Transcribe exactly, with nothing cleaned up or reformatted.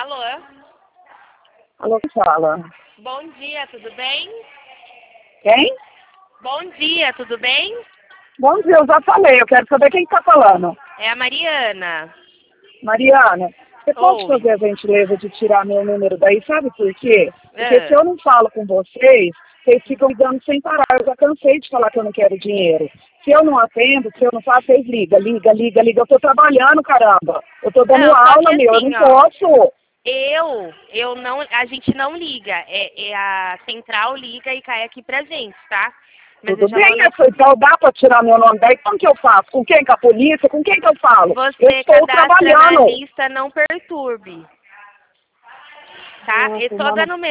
Alô? Alô, quem fala? Bom dia, tudo bem? Quem? Bom dia, tudo bem? Bom dia, eu já falei, eu quero saber quem está falando. É a Mariana. Mariana, você pode Oi. fazer a gentileza de tirar meu número daí, sabe por quê? Porque Ah. se eu não falo com vocês, vocês ficam me dando sem parar. Eu já cansei de falar que eu não quero dinheiro. Se eu não atendo, se eu não faço, vocês ligam, liga, liga, liga. Eu tô trabalhando, caramba. Eu tô dando Não, só aula, que meu, eu assim, não ó. posso. Eu, eu não, a gente não liga. É, é a central liga e cai aqui pra gente, tá? Mas eu Tudo já vou bem, anotar. essa então dá para tirar meu nome daí? Como que eu faço? Com quem? Com a polícia? Com quem que eu falo? Eu Você estou cadastra na trabalhando. lista, não perturbe. Tá? Ah, Eu tô tomando dando